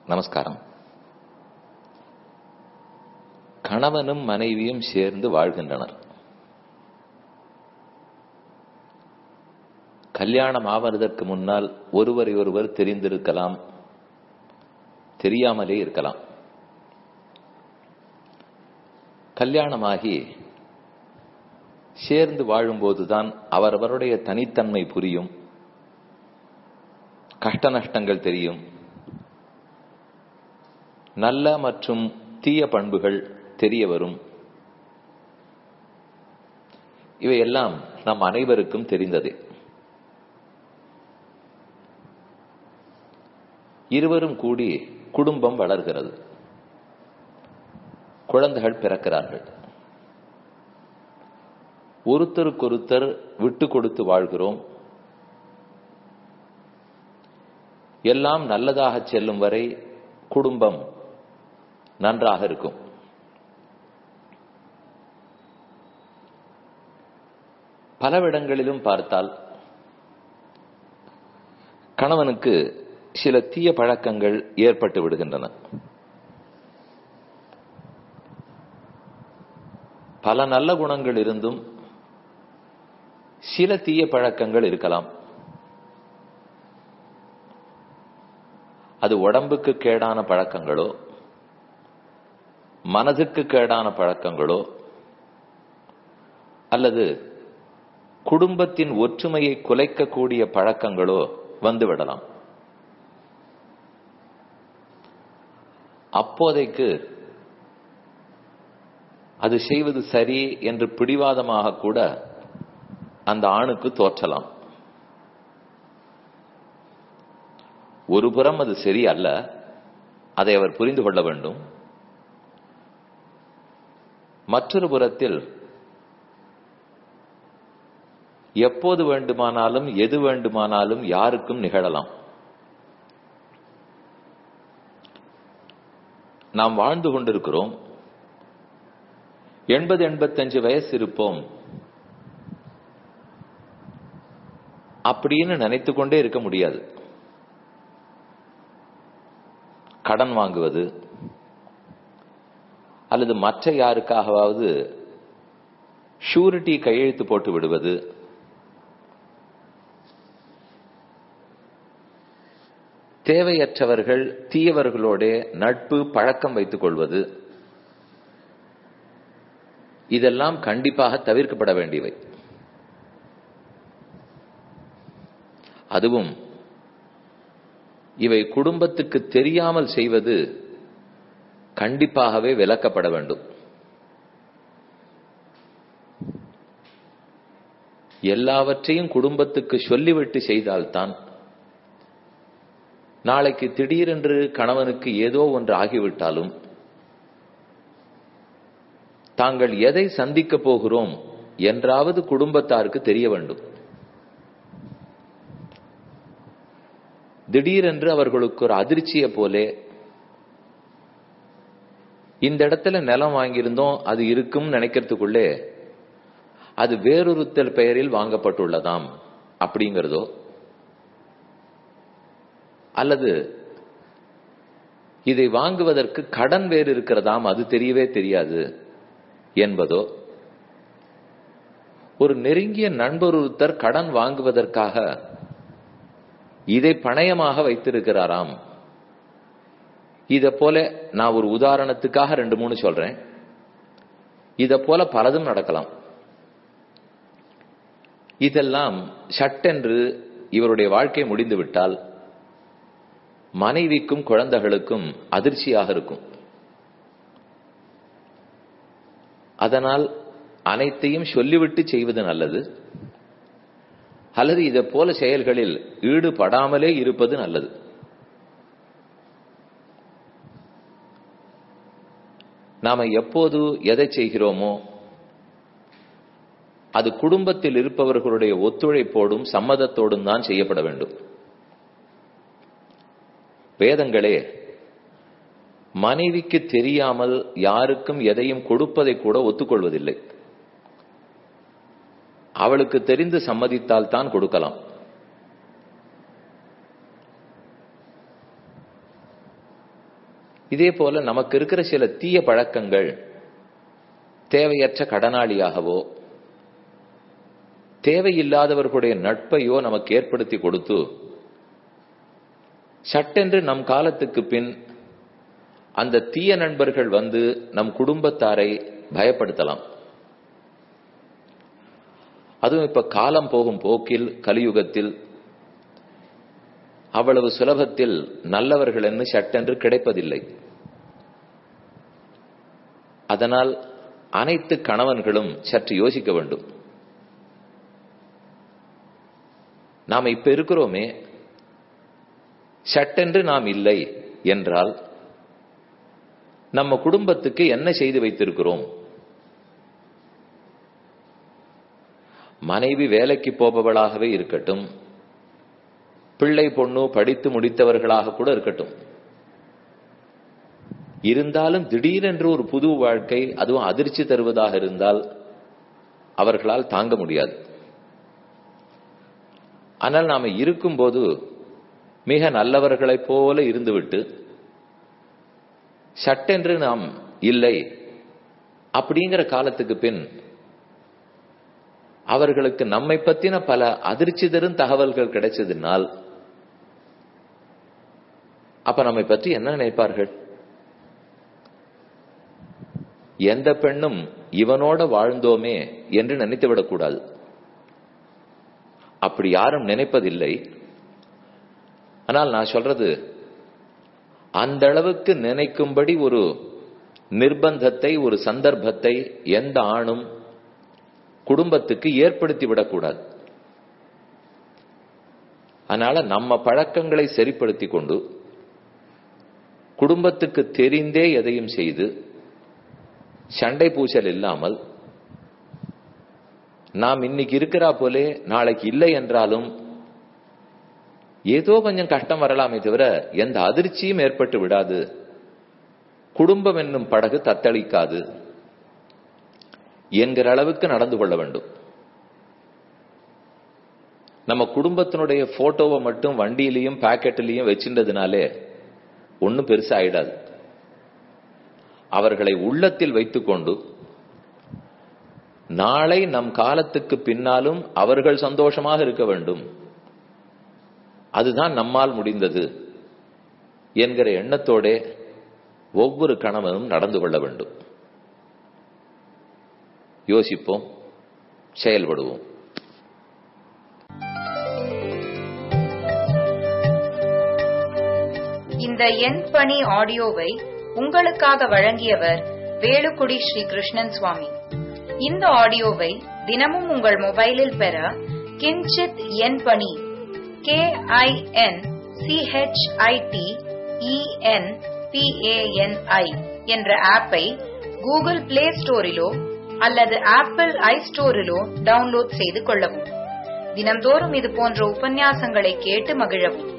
நமஸ்காரம். கணவனும் மனைவியும் சேர்ந்து வாழ்கின்றனர். கல்யாணம் ஆவதற்கு முன்னால் ஒருவரை ஒருவர் தெரிந்திருக்கலாம், தெரியாமலே இருக்கலாம். கல்யாணமாகி சேர்ந்து வாழும்போதுதான் அவரவருடைய தனித்தன்மை புரியும், கஷ்ட நஷ்டங்கள் தெரியும், நல்ல மற்றும் தீய பண்புகள் தெரிய வரும். இவையெல்லாம் நம் அனைவருக்கும் தெரிந்ததே. இருவரும் கூடி குடும்பம் வளர்கிறது, குழந்தைகள் பிறக்கிறார்கள். ஒருத்தருக்கொருத்தர் விட்டு கொடுத்து வாழ்கிறோம். எல்லாம் நல்லதாக செல்லும் வரை குடும்பம் நன்றாக இருக்கும். பலவிடங்களிலும் பார்த்தால் கணவனுக்கு சில தீய பழக்கங்கள் ஏற்பட்டு விடுகின்றன. பல நல்ல குணங்கள் இருந்தும் சில தீய பழக்கங்கள் இருக்கலாம். அது உடம்புக்கு கேடான பழக்கங்களோ, மனதுக்கு கேடான பழக்கங்களோ, அல்லது குடும்பத்தின் ஒற்றுமையை குலைக்கக்கூடிய பழக்கங்களோ வந்துவிடலாம். அப்போதைக்கு அது செய்வது சரி என்று பிடிவாதமாக கூட அந்த ஆணுக்கு தோற்றலாம். ஒரு புறம் அது சரி அல்ல, அதை அவர் புரிந்து கொள்ள வேண்டும். மற்றொரு புறத்தில் எப்போது வேண்டுமானாலும் எது வேண்டுமானாலும் யாருக்கும் நிகழலாம். நாம் வாழ்ந்து கொண்டிருக்கிறோம், 80-85 வயசு இருப்போம் அப்படின்னு நினைத்துக் கொண்டே இருக்க முடியாது. கடன் வாங்குவது அல்லது மற்ற யாருக்காகவாவது ஷூரிட்டி கையெழுத்து போட்டு விடுவது, தேவையற்றவர்கள் தீயவர்களோட நட்பு பழக்கம் வைத்துக் கொள்வது, இதெல்லாம் கண்டிப்பாக தவிர்க்கப்பட வேண்டியவை. அதுவும் இவை குடும்பத்துக்கு தெரியாமல் செய்வது கண்டிப்பாகவே விலக்கப்பட வேண்டும். எல்லாவற்றையும் குடும்பத்துக்கு சொல்லிவிட்டு செய்தால்தான் நாளைக்கு திடீரென்று கணவனுக்கு ஏதோ ஒன்று ஆகிவிட்டாலும் தாங்கள் எதை சந்திக்க போகிறோம் என்றாவது குடும்பத்தாருக்கு தெரிய வேண்டும். திடீரென்று அவர்களுக்கு ஒரு அதிர்ச்சியை போலே, இந்த இடத்துல நிலம் வாங்கியிருந்தோம் அது இருக்கும் நினைக்கிறதுக்குள்ளே அது வேறொருத்தர் பெயரில் வாங்கப்பட்டுள்ளதாம் அப்படிங்கிறதோ, அல்லது இதை வாங்குவதற்கு கடன் வேறு இருக்கிறதாம் அது தெரியவே தெரியாது என்பதோ, ஒரு நெருங்கிய நண்பர் ஒருத்தர் கடன் வாங்குவதற்காக இதை பணயமாக வைத்திருக்கிறாராம். இத போல நான் ஒரு உதாரணத்துக்காக 2-3 சொல்றேன். இத போல பலதும் நடக்கலாம். இதெல்லாம் சட்டென்று இவருடைய வாழ்க்கை முடிந்துவிட்டால் மனைவிக்கும் குழந்தைகளுக்கும் அதிர்ச்சியாக இருக்கும். அதனால் அனைத்தையும் சொல்லிவிட்டு செய்வது நல்லது, அல்லது இதை போல செயல்களில் ஈடுபடாமலே இருப்பது நல்லது. நாம எப்போது எதை செய்கிறோமோ அது குடும்பத்தில் இருப்பவர்களுடைய ஒத்துழைப்போடும் சம்மதத்தோடும் தான் செய்யப்பட வேண்டும். வேதங்களே மனைவிக்கு தெரியாமல் யாருக்கும் எதையும் கொடுப்பதை கூட ஒத்துக்கொள்வதில்லை. அவளுக்கு தெரிந்து சம்மதித்தால் தான் கொடுக்கலாம். இதே போல நமக்கு இருக்கிற சில தீய பழக்கங்கள் தேவையற்ற கடனாளியாகவோ தேவையில்லாதவர்களுடைய நட்பையோ நமக்கு ஏற்படுத்தி கொடுத்து சட்டென்று நம் காலத்துக்கு பின் அந்த தீய நண்பர்கள் வந்து நம் குடும்பத்தாரை பயப்படுத்தலாம். அதுவும் இப்ப காலம் போகும் போக்கில் கலியுகத்தில் அவ்வளவு சுலபத்தில் நல்லவர்கள் என்று சட்டென்று கிடைப்பதில்லை. அதனால் அனைத்து கணவன்களும் சற்று யோசிக்க வேண்டும். நாம் இப்ப இருக்கிறோமே, சட்டென்று நாம் இல்லை என்றால் நம்ம குடும்பத்துக்கு என்ன செய்து வைத்திருக்கிறோம்? மனைவி வேலைக்கு போபவளாகவே இருக்கட்டும், பிள்ளை பொண்ணு படித்து முடித்தவர்களாக கூட இருக்கட்டும், இருந்தாலும் திடீரென்று ஒரு புது வாழ்க்கை, அதுவும் அதிர்ச்சி தருவதாக இருந்தால் அவர்களால் தாங்க முடியாது. ஆனால் நாம இருக்கும்போது மிக நல்லவர்களைப் போல இருந்துவிட்டு சட்டென்று நாம் இல்லை அப்படிங்கிற காலத்துக்கு பின் அவர்களுக்கு நம்மை பத்தின பல அதிர்ச்சி தரும் தகவல்கள் கிடைச்சதுனால் அப்ப நம்மை பற்றி என்ன நினைப்பார்கள்? எந்த பெண்ணும் இவனோட வாழ்ந்தோமே என்று நினைத்துவிடக்கூடாது. அப்படி யாரும் நினைப்பதில்லை. ஆனால் நான் சொல்றது, அந்த அளவுக்கு நினைக்கும்படி ஒரு நிர்பந்தத்தை, ஒரு சந்தர்ப்பத்தை எந்த ஆணும் குடும்பத்துக்கு ஏற்படுத்தி விடக்கூடாது. அதனால நம்ம பழக்கங்களை சரிப்படுத்தி கொண்டு குடும்பத்துக்கு தெரிந்தே எதையும் செய்து சண்டை பூசல் இல்லாமல், நாம் இன்னைக்கு இருக்கிறா போலே நாளைக்கு இல்லை என்றாலும் ஏதோ கொஞ்சம் கஷ்டம் வரலாமே தவிர எந்த அதிர்ச்சியும் ஏற்பட்டு விடாது, குடும்பம் என்னும் படகு தத்தளிக்காது என்கிற அளவுக்கு நடந்து கொள்ள வேண்டும். நம்ம குடும்பத்தினுடைய போட்டோவை மட்டும் வண்டியிலையும் பாக்கெட்டிலையும் வச்சிருந்ததுனாலே ஒன்னும் பெருசா ஆயிடாது. அவர்களை உள்ளத்தில் வைத்துக்கொண்டு நாளை நம் காலத்துக்கு பின்னாலும் அவர்கள் சந்தோஷமாக இருக்க வேண்டும், அதுதான் நம்மால் முடிந்தது என்கிற எண்ணத்தோட ஒவ்வொரு கணவனும் நடந்து கொள்ள வேண்டும். யோசிப்போம், செயல்படுவோம். இந்த என் பணி ஆடியோவை உங்களுக்காக வழங்கியவர் வேலுக்குடி ஸ்ரீ கிருஷ்ணன் சுவாமி. இந்த ஆடியோவை தினமும் உங்கள் மொபைலில் பெற கிஞ்சித் என் பணி KINCHITENPANI என்ற ஆப்பை கூகுள் பிளே ஸ்டோரிலோ அல்லது ஆப்பிள் ஐ ஸ்டோரிலோ டவுன்லோட் செய்து கொள்ளவும். தினம்தோறும் இது போன்ற உபன்யாசங்களை கேட்டு மகிழவும்.